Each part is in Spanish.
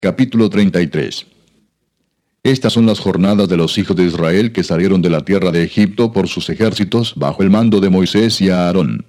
Capítulo 33. Estas son las jornadas de los hijos de Israel que salieron de la tierra de Egipto por sus ejércitos bajo el mando de Moisés y Aarón.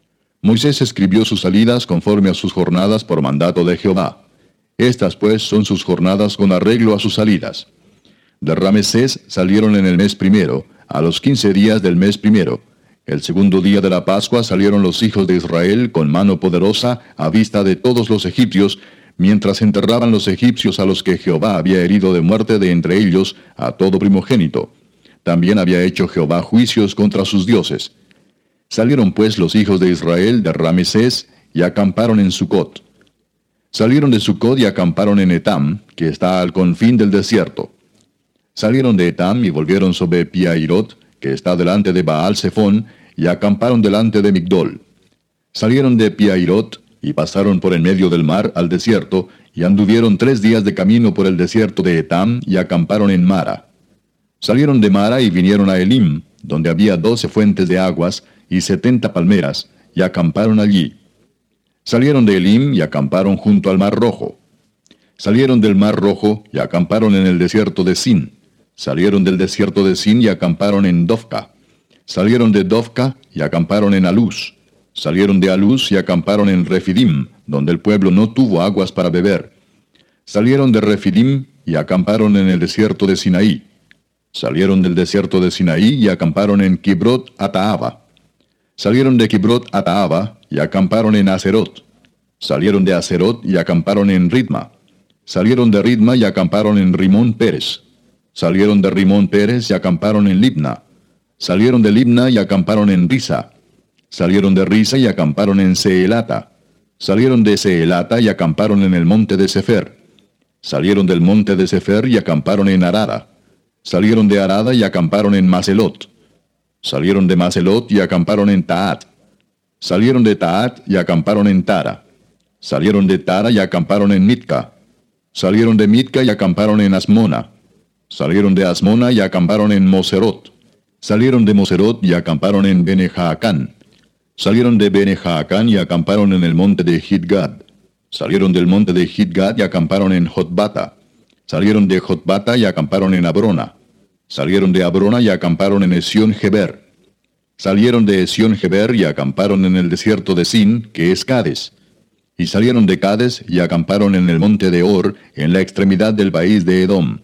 Moisés escribió sus salidas conforme a sus jornadas por mandato de Jehová. Estas pues son sus jornadas con arreglo a sus salidas. De Ramesés salieron en el mes primero, a los 15 días del mes primero. El segundo día de la Pascua salieron los hijos de Israel con mano poderosa a vista de todos los egipcios, mientras enterraban los egipcios a los que Jehová había herido de muerte de entre ellos a todo primogénito. También había hecho Jehová juicios contra sus dioses. Salieron pues los hijos de Israel de Ramesés y acamparon en Sucot. Salieron de Sucot y acamparon en Etam, que está al confín del desierto. Salieron de Etam y volvieron sobre Piahirot, que está delante de Baal-Zephón, y acamparon delante de Migdol. Salieron de Piahirot y pasaron por en medio del mar al desierto, y anduvieron 3 días de camino por el desierto de Etam, y acamparon en Mara. Salieron de Mara y vinieron a Elim, donde había 12 fuentes de aguas, y 70 palmeras, y acamparon allí. Salieron de Elim y acamparon junto al mar Rojo. Salieron del mar Rojo y acamparon en el desierto de Sin. Salieron del desierto de Sin y acamparon en Dofca. Salieron de Dofca y acamparon en Aluz. Salieron de Aluz y acamparon en Refidim, donde el pueblo no tuvo aguas para beber. Salieron de Refidim y acamparon en el desierto de Sinaí. Salieron del desierto de Sinaí y acamparon en Kibrot Ataaba. Salieron de Kibrot Ataaba y acamparon en Aserot. Salieron de Aserot y acamparon en Ritma. Salieron de Ritma y acamparon en Rimón Pérez. Salieron de Rimón Pérez y acamparon en Libna. Salieron de Libna y acamparon en Risa. Salieron de Risa y acamparon en Seelata. Salieron de Seelata y acamparon en el monte de Sefer. Salieron del monte de Sefer y acamparon en Arada. Salieron de Arada y acamparon en Maselot. Salieron de Maselot y acamparon en Taat. Salieron de Taat y acamparon en Tara. Salieron de Tara y acamparon en Mitka. Salieron de Mitka y acamparon en Asmona. Salieron de Asmona y acamparon en Moserot. Salieron de Moserot y acamparon en Bene-Jaacán. Salieron de Bene-Jaacán y acamparon en el monte de Gidgad. Salieron del monte de Gidgad y acamparon en Jotbata. Salieron de Jotbata y acamparon en Abrona. Salieron de Abrona y acamparon en Esión-Geber. Salieron de Esión-Geber y acamparon en el desierto de Sin, que es Cades. Y salieron de Cades y acamparon en el monte de Or, en la extremidad del país de Edom.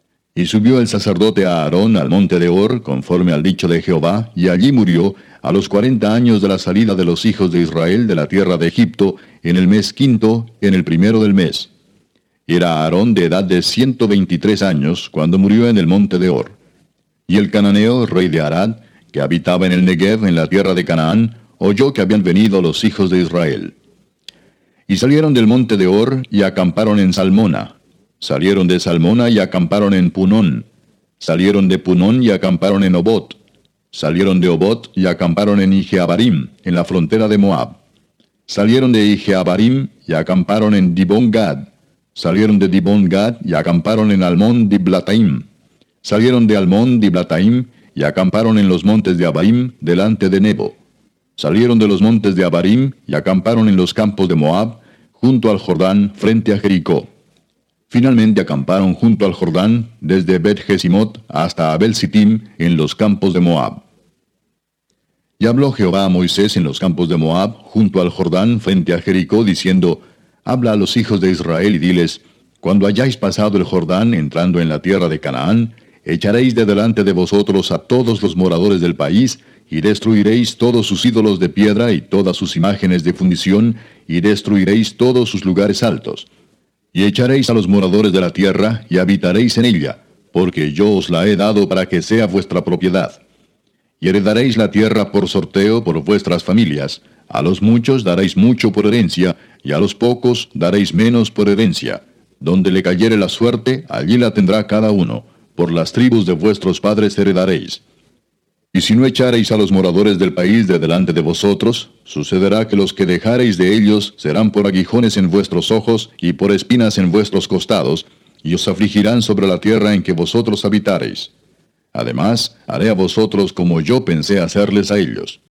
Y subió el sacerdote Aarón al monte de Or, conforme al dicho de Jehová, y allí murió, a los 40 años de la salida de los hijos de Israel de la tierra de Egipto, en el mes quinto, en el primero del mes. Era Aarón de edad de 123 años, cuando murió en el monte de Or. Y el cananeo, rey de Arad, que habitaba en el Negev, en la tierra de Canaán, oyó que habían venido los hijos de Israel. Y salieron del monte de Or, y acamparon en Salmona. Salieron de Salmona y acamparon en Punón. Salieron de Punón y acamparon en Obot. Salieron de Obot y acamparon en Ijeabarim, en la frontera de Moab. Salieron de Ijeabarim y acamparon en Dibón-Gad. Salieron de Dibón-Gad y acamparon en Almón-Diblataim. Salieron de Almón-Diblataim y acamparon en los montes de Abarim, delante de Nebo. Salieron de los montes de Abarim y acamparon en los campos de Moab, junto al Jordán, frente a Jericó. Finalmente acamparon junto al Jordán, desde Bet-Jesimot hasta Abel-Sittim, en los campos de Moab. Y habló Jehová a Moisés en los campos de Moab, junto al Jordán, frente a Jericó, diciendo: Habla a los hijos de Israel y diles: Cuando hayáis pasado el Jordán, entrando en la tierra de Canaán, echaréis de delante de vosotros a todos los moradores del país, y destruiréis todos sus ídolos de piedra y todas sus imágenes de fundición, y destruiréis todos sus lugares altos. Y echaréis a los moradores de la tierra, y habitaréis en ella, porque yo os la he dado para que sea vuestra propiedad. Y heredaréis la tierra por sorteo por vuestras familias. A los muchos daréis mucho por herencia, y a los pocos daréis menos por herencia. Donde le cayere la suerte, allí la tendrá cada uno. Por las tribus de vuestros padres heredaréis. Y si no echareis a los moradores del país de delante de vosotros, sucederá que los que dejareis de ellos serán por aguijones en vuestros ojos y por espinas en vuestros costados, y os afligirán sobre la tierra en que vosotros habitareis. Además, haré a vosotros como yo pensé hacerles a ellos.